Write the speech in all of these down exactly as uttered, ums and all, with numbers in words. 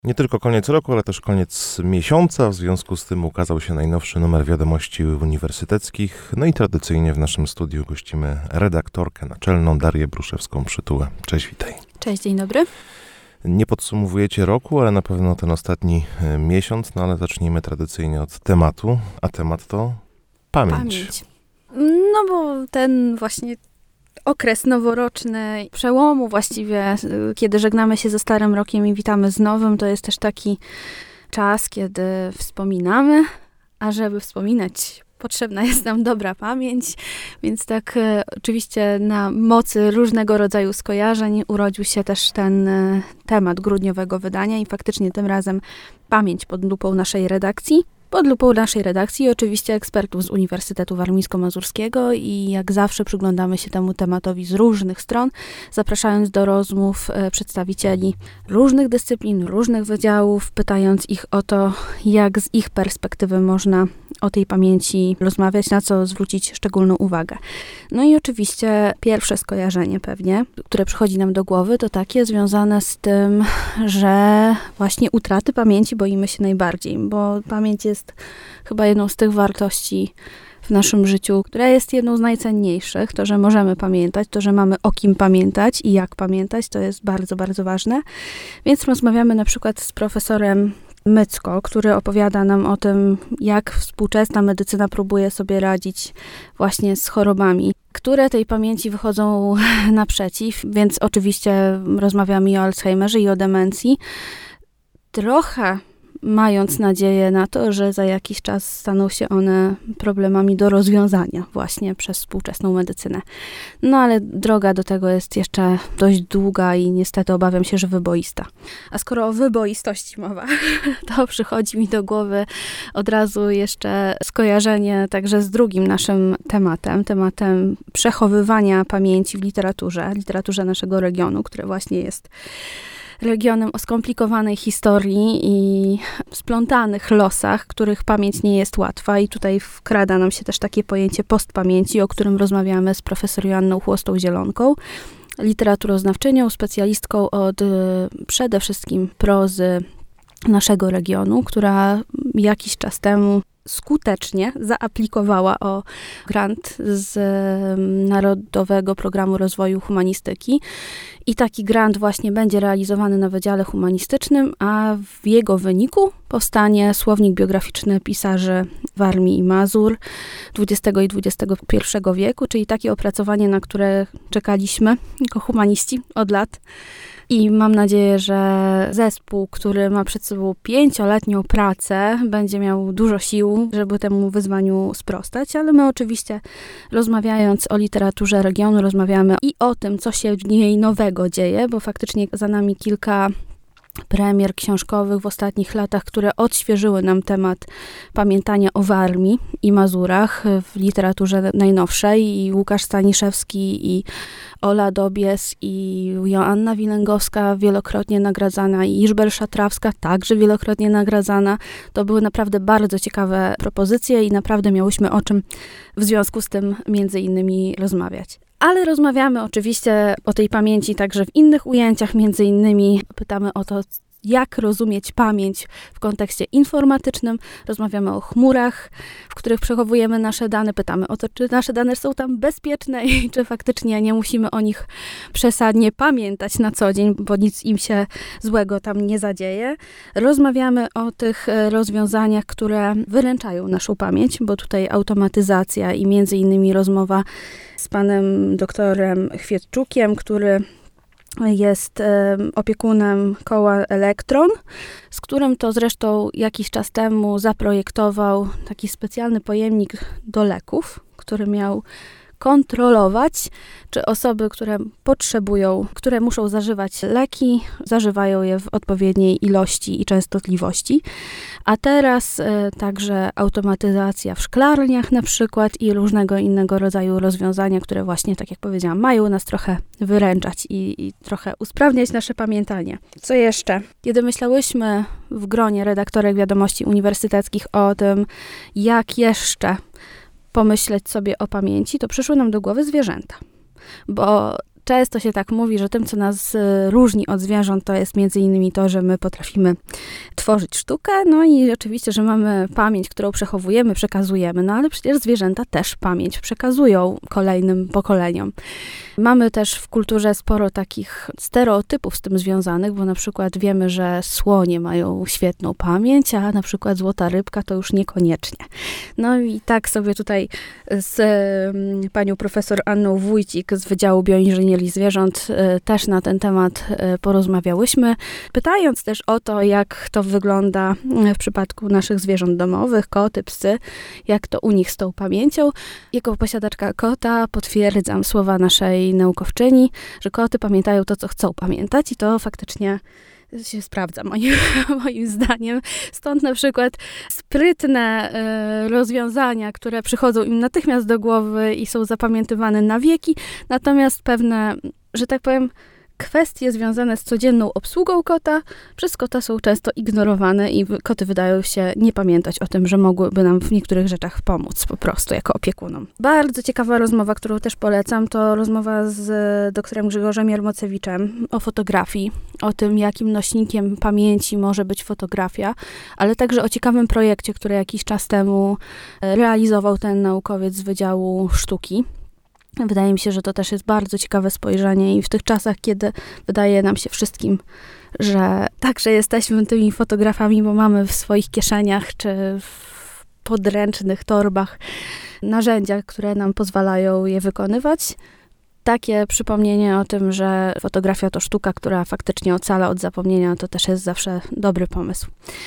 Nie tylko koniec roku, ale też koniec miesiąca. W związku z tym ukazał się najnowszy numer Wiadomości Uniwersyteckich. No i tradycyjnie w naszym studiu gościmy redaktorkę naczelną Darię Bruszewską-Przytułę. Cześć, witaj. Cześć, dzień dobry. Nie podsumowujecie roku, ale na pewno ten ostatni miesiąc, no ale zacznijmy tradycyjnie od tematu, a temat to pamięć. Pamięć. No bo ten właśnie okres noworoczny, przełomu właściwie, kiedy żegnamy się ze starym rokiem i witamy z nowym, to jest też taki czas, kiedy wspominamy, a żeby wspominać, potrzebna jest nam dobra pamięć, więc tak e, oczywiście na mocy różnego rodzaju skojarzeń urodził się też ten e, temat grudniowego wydania i faktycznie tym razem pamięć pod lupą naszej redakcji. Pod lupą naszej redakcji i oczywiście ekspertów z Uniwersytetu Warmińsko-Mazurskiego i jak zawsze przyglądamy się temu tematowi z różnych stron, zapraszając do rozmów e, przedstawicieli różnych dyscyplin, różnych wydziałów, pytając ich o to, jak z ich perspektywy można o tej pamięci rozmawiać, na co zwrócić szczególną uwagę. No i oczywiście pierwsze skojarzenie pewnie, które przychodzi nam do głowy, to takie związane z tym, że właśnie utraty pamięci boimy się najbardziej, bo pamięć jest chyba jedną z tych wartości w naszym życiu, która jest jedną z najcenniejszych. To, że możemy pamiętać, to, że mamy o kim pamiętać i jak pamiętać, to jest bardzo, bardzo ważne. Więc rozmawiamy na przykład z profesorem Mycko, który opowiada nam o tym, jak współczesna medycyna próbuje sobie radzić właśnie z chorobami, które tej pamięci wychodzą naprzeciw, więc oczywiście rozmawiamy i o Alzheimerze, i o demencji. Trochę mając nadzieję na to, że za jakiś czas staną się one problemami do rozwiązania właśnie przez współczesną medycynę. No ale droga do tego jest jeszcze dość długa i niestety obawiam się, że wyboista. A skoro o wyboistości mowa, to przychodzi mi do głowy od razu jeszcze skojarzenie także z drugim naszym tematem, tematem przechowywania pamięci w literaturze, literaturze naszego regionu, które właśnie jest regionem o skomplikowanej historii i splątanych losach, których pamięć nie jest łatwa. I tutaj wkrada nam się też takie pojęcie postpamięci, o którym rozmawiamy z profesor Joanną Chłostą-Zielonką, literaturoznawczynią, specjalistką od y, przede wszystkim prozy naszego regionu, która jakiś czas temu skutecznie zaaplikowała o grant z Narodowego Programu Rozwoju Humanistyki. I taki grant właśnie będzie realizowany na Wydziale Humanistycznym, a w jego wyniku powstanie słownik biograficzny pisarzy Warmii i Mazur dwudziestego i dwudziestego pierwszego wieku, czyli takie opracowanie, na które czekaliśmy jako humaniści od lat. I mam nadzieję, że zespół, który ma przed sobą pięcioletnią pracę, będzie miał dużo sił, żeby temu wyzwaniu sprostać, ale my oczywiście rozmawiając o literaturze regionu, rozmawiamy i o tym, co się w niej nowego dzieje, bo faktycznie za nami kilka premier książkowych w ostatnich latach, które odświeżyły nam temat pamiętania o Warmii i Mazurach w literaturze najnowszej. I Łukasz Staniszewski, i Ola Dobies, i Joanna Wilęgowska wielokrotnie nagradzana, i Iżbel Szatrawska także wielokrotnie nagradzana. To były naprawdę bardzo ciekawe propozycje i naprawdę miałyśmy o czym w związku z tym między innymi rozmawiać. Ale rozmawiamy oczywiście o tej pamięci także w innych ujęciach, między innymi pytamy o to, jak rozumieć pamięć w kontekście informatycznym. Rozmawiamy o chmurach, w których przechowujemy nasze dane. Pytamy o to, czy nasze dane są tam bezpieczne i czy faktycznie nie musimy o nich przesadnie pamiętać na co dzień, bo nic im się złego tam nie zadzieje. Rozmawiamy o tych rozwiązaniach, które wyręczają naszą pamięć, bo tutaj automatyzacja i między innymi rozmowa z panem doktorem Chwietczukiem, który jest um, opiekunem koła Elektron, z którym to zresztą jakiś czas temu zaprojektował taki specjalny pojemnik do leków, który miał kontrolować, czy osoby, które potrzebują, które muszą zażywać leki, zażywają je w odpowiedniej ilości i częstotliwości. A teraz e, także automatyzacja w szklarniach na przykład i różnego innego rodzaju rozwiązania, które właśnie, tak jak powiedziałam, mają nas trochę wyręczać i, i trochę usprawniać nasze pamiętanie. Co jeszcze? Kiedy myślałyśmy w gronie redaktorek Wiadomości Uniwersyteckich o tym, jak jeszcze pomyśleć sobie o pamięci, to przyszły nam do głowy zwierzęta. Bo często się tak mówi, że tym, co nas różni od zwierząt, to jest między innymi to, że my potrafimy tworzyć sztukę, no i oczywiście, że mamy pamięć, którą przechowujemy, przekazujemy, no ale przecież zwierzęta też pamięć przekazują kolejnym pokoleniom. Mamy też w kulturze sporo takich stereotypów z tym związanych, bo na przykład wiemy, że słonie mają świetną pamięć, a na przykład złota rybka to już niekoniecznie. No i tak sobie tutaj z y, panią profesor Anną Wójcik z Wydziału Bioinżynierii Zwierząt y, też na ten temat y, porozmawiałyśmy, pytając też o to, jak to wygląda w przypadku naszych zwierząt domowych, koty, psy, jak to u nich z tą pamięcią. Jako posiadaczka kota potwierdzam słowa naszej naukowczyni, że koty pamiętają to, co chcą pamiętać i to faktycznie się sprawdza moim, moim zdaniem. Stąd na przykład sprytne y, rozwiązania, które przychodzą im natychmiast do głowy i są zapamiętywane na wieki, natomiast pewne, że tak powiem, kwestie związane z codzienną obsługą kota przez kota są często ignorowane i koty wydają się nie pamiętać o tym, że mogłyby nam w niektórych rzeczach pomóc po prostu jako opiekunom. Bardzo ciekawa rozmowa, którą też polecam, to rozmowa z doktorem Grzegorzem Jarmocewiczem o fotografii, o tym, jakim nośnikiem pamięci może być fotografia, ale także o ciekawym projekcie, który jakiś czas temu realizował ten naukowiec z Wydziału Sztuki. Wydaje mi się, że to też jest bardzo ciekawe spojrzenie i w tych czasach, kiedy wydaje nam się wszystkim, że także jesteśmy tymi fotografami, bo mamy w swoich kieszeniach czy w podręcznych torbach narzędzia, które nam pozwalają je wykonywać. Takie przypomnienie o tym, że fotografia to sztuka, która faktycznie ocala od zapomnienia, to też jest zawsze dobry pomysł.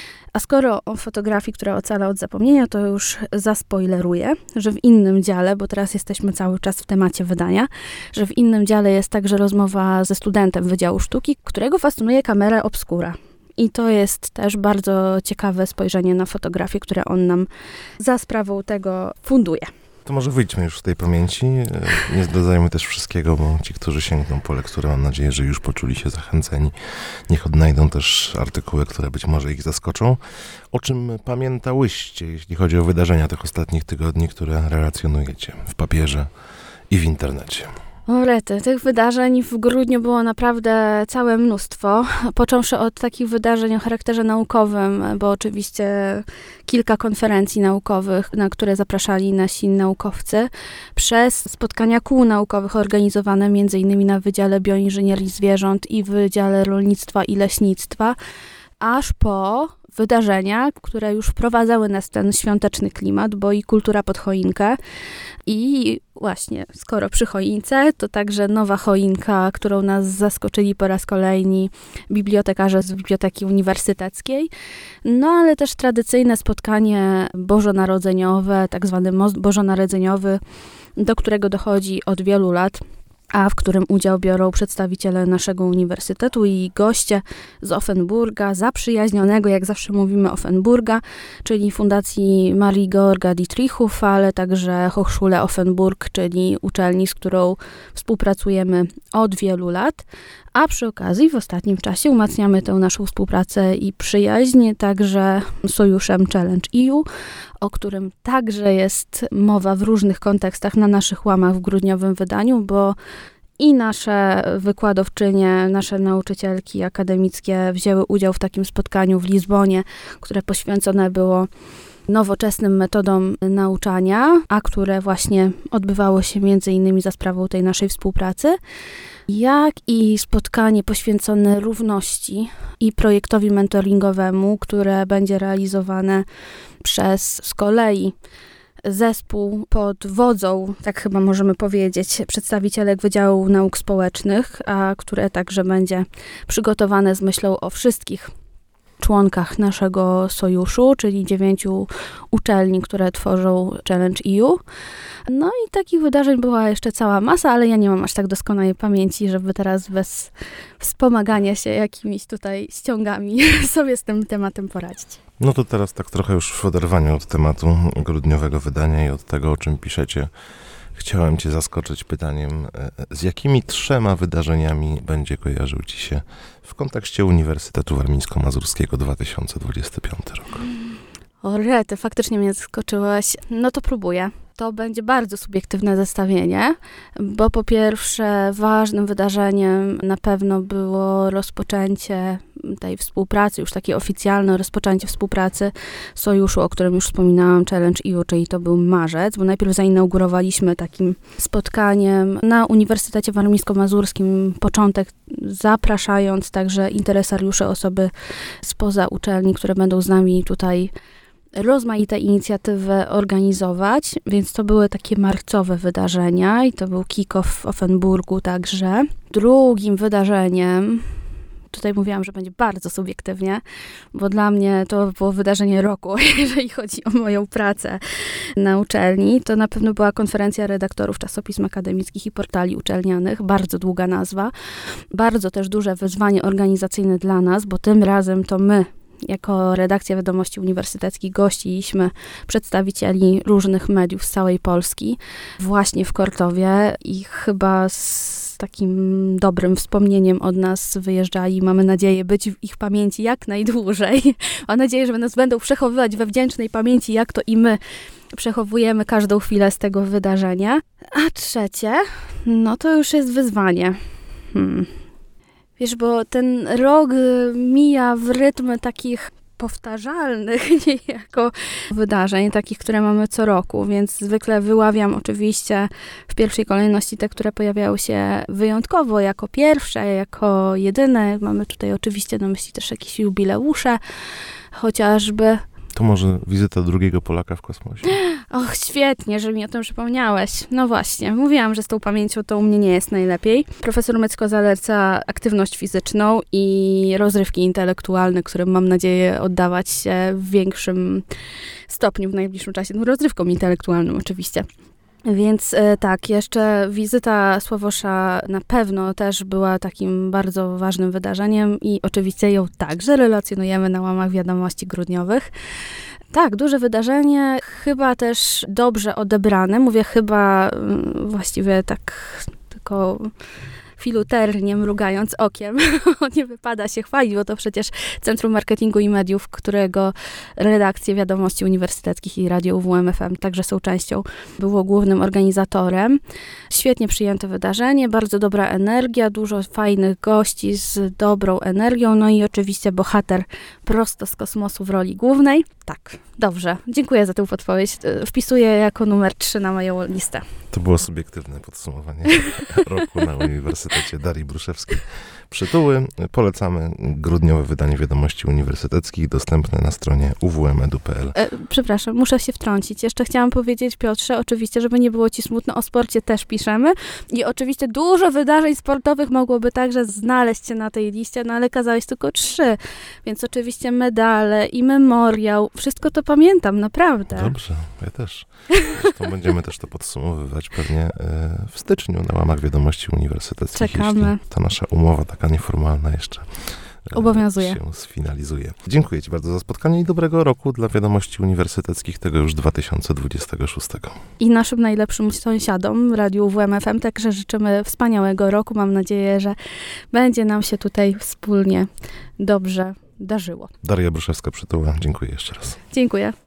A skoro o fotografii, która ocala od zapomnienia, to już zaspoileruję, że w innym dziale, bo teraz jesteśmy cały czas w temacie wydania, że w innym dziale jest także rozmowa ze studentem Wydziału Sztuki, którego fascynuje kamera obscura. I to jest też bardzo ciekawe spojrzenie na fotografię, które on nam za sprawą tego funduje. To może wyjdźmy już z tej pamięci. Nie zdradzajmy też wszystkiego, bo ci, którzy sięgną po lekturę, mam nadzieję, że już poczuli się zachęceni. Niech odnajdą też artykuły, które być może ich zaskoczą. O czym pamiętałyście, jeśli chodzi o wydarzenia tych ostatnich tygodni, które relacjonujecie w papierze i w internecie? O rety, tych wydarzeń w grudniu było naprawdę całe mnóstwo, począwszy od takich wydarzeń o charakterze naukowym, bo oczywiście kilka konferencji naukowych, na które zapraszali nasi naukowcy, przez spotkania kół naukowych organizowane m.in. na Wydziale Bioinżynierii Zwierząt i Wydziale Rolnictwa i Leśnictwa, aż po wydarzenia, które już wprowadzały nas w ten świąteczny klimat, bo i kultura pod choinkę i właśnie, skoro przy choince, to także nowa choinka, którą nas zaskoczyli po raz kolejny bibliotekarze z Biblioteki Uniwersyteckiej, no ale też tradycyjne spotkanie bożonarodzeniowe, tak zwany most bożonarodzeniowy, do którego dochodzi od wielu lat, a w którym udział biorą przedstawiciele naszego uniwersytetu i goście z Offenburga, zaprzyjaźnionego, jak zawsze mówimy, Offenburga, czyli Fundacji Marii Georga Dietrichów, ale także Hochschule Offenburg, czyli uczelni, z którą współpracujemy od wielu lat, a przy okazji w ostatnim czasie umacniamy tę naszą współpracę i przyjaźń także sojuszem Challenge E U, o którym także jest mowa w różnych kontekstach na naszych łamach w grudniowym wydaniu, bo i nasze wykładowczynie, nasze nauczycielki akademickie wzięły udział w takim spotkaniu w Lizbonie, które poświęcone było nowoczesnym metodom nauczania, a które właśnie odbywało się między innymi za sprawą tej naszej współpracy, jak i spotkanie poświęcone równości i projektowi mentoringowemu, które będzie realizowane przez z kolei zespół pod wodzą, tak chyba możemy powiedzieć, przedstawicielek Wydziału Nauk Społecznych, a które także będzie przygotowane z myślą o wszystkich członkach naszego sojuszu, czyli dziewięciu uczelni, które tworzą Challenge E U. No i takich wydarzeń była jeszcze cała masa, ale ja nie mam aż tak doskonałej pamięci, żeby teraz bez wspomagania się jakimiś tutaj ściągami sobie z tym tematem poradzić. No to teraz tak trochę już w oderwaniu od tematu grudniowego wydania i od tego, o czym piszecie, chciałem cię zaskoczyć pytaniem, z jakimi trzema wydarzeniami będzie kojarzył ci się w kontekście Uniwersytetu Warmińsko-Mazurskiego dwa tysiące dwudziesty piąty rok? O rety, faktycznie mnie zaskoczyłaś. No to próbuję. To będzie bardzo subiektywne zestawienie, bo po pierwsze ważnym wydarzeniem na pewno było rozpoczęcie tej współpracy, już takie oficjalne rozpoczęcie współpracy sojuszu, o którym już wspominałam, Challenge E U, czyli to był marzec, bo najpierw zainaugurowaliśmy takim spotkaniem na Uniwersytecie Warmińsko-Mazurskim początek, zapraszając także interesariusze, osoby spoza uczelni, które będą z nami tutaj rozmaite inicjatywy organizować, więc to były takie marcowe wydarzenia i to był kick-off w Offenburgu także. Drugim wydarzeniem, tutaj mówiłam, że będzie bardzo subiektywnie, bo dla mnie to było wydarzenie roku, jeżeli chodzi o moją pracę na uczelni. To na pewno była konferencja redaktorów czasopism akademickich i portali uczelnianych, bardzo długa nazwa, bardzo też duże wyzwanie organizacyjne dla nas, bo tym razem to my, jako redakcja Wiadomości Uniwersyteckich, gościliśmy przedstawicieli różnych mediów z całej Polski właśnie w Kortowie i chyba z takim dobrym wspomnieniem od nas wyjeżdżali. Mamy nadzieję być w ich pamięci jak najdłużej. Mam nadzieję, że nas będą przechowywać we wdzięcznej pamięci, jak to i my przechowujemy każdą chwilę z tego wydarzenia. A trzecie, no to już jest wyzwanie. Hmm. Wiesz, bo ten rok mija w rytm takich powtarzalnych niejako wydarzeń, takich, które mamy co roku, więc zwykle wyławiam oczywiście w pierwszej kolejności te, które pojawiały się wyjątkowo, jako pierwsze, jako jedyne. Mamy tutaj oczywiście na myśli też jakieś jubileusze, chociażby. To może wizyta drugiego Polaka w kosmosie? Och, świetnie, że mi o tym przypomniałeś. No właśnie, mówiłam, że z tą pamięcią to u mnie nie jest najlepiej. Profesor Mycko zaleca aktywność fizyczną i rozrywki intelektualne, którym mam nadzieję oddawać się w większym stopniu w najbliższym czasie. No, rozrywką intelektualną oczywiście. Więc e, tak, jeszcze wizyta Sławosza na pewno też była takim bardzo ważnym wydarzeniem i oczywiście ją także relacjonujemy na łamach wiadomości grudniowych. Tak, duże wydarzenie, chyba też dobrze odebrane. Mówię chyba właściwie tak tylko filuternie mrugając okiem. Nie wypada się chwalić, bo to przecież Centrum Marketingu i Mediów, którego redakcje Wiadomości Uniwersyteckich i Radio U W M F M także są częścią, było głównym organizatorem. Świetnie przyjęte wydarzenie, bardzo dobra energia, dużo fajnych gości z dobrą energią, no i oczywiście bohater prosto z kosmosu w roli głównej. Tak, dobrze. Dziękuję za tę podpowiedź. Wpisuję jako numer trzy na moją listę. To było subiektywne podsumowanie roku na Uniwersytecie Darii Bruszewskiej. Przytuły. Polecamy grudniowe wydanie Wiadomości Uniwersyteckich, dostępne na stronie u w m edu kropka p l. E, przepraszam, muszę się wtrącić. Jeszcze chciałam powiedzieć, Piotrze, oczywiście, żeby nie było ci smutno, o sporcie też piszemy i oczywiście dużo wydarzeń sportowych mogłoby także znaleźć się na tej liście, no ale kazałeś tylko trzy, więc oczywiście medale i memoriał, wszystko to pamiętam, naprawdę. Dobrze, ja też. Zresztą będziemy też to podsumowywać pewnie w styczniu na łamach Wiadomości Uniwersyteckich. Czekamy. Jeśli ta nasza umowa taka nieformalna jeszcze obowiązuje. Się sfinalizuje. Dziękuję Ci bardzo za spotkanie i dobrego roku dla Wiadomości Uniwersyteckich tego już dwa tysiące dwudziestego szóstego. I naszym najlepszym sąsiadom, Radiu U W M F M, także życzymy wspaniałego roku. Mam nadzieję, że będzie nam się tutaj wspólnie dobrze darzyło. Daria Bruszewska-Przytuła, dziękuję jeszcze raz. Dziękuję.